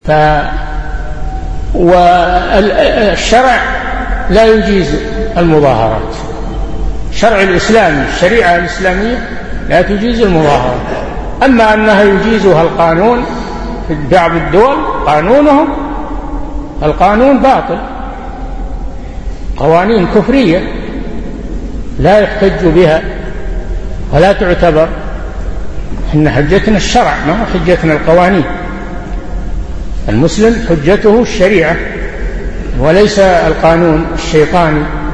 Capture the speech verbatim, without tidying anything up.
ف والشرع لا يجيز المظاهرات. شرع الإسلام الشريعة الإسلامية لا تجيز المظاهرات. أما أنها يجيزها القانون في بعض الدول قانونهم القانون باطل، قوانين كفرية لا يحتج بها ولا تعتبر. إن حجتنا الشرع ما هو حجتنا القوانين. المسلم حجته الشريعة وليس القانون الشيطاني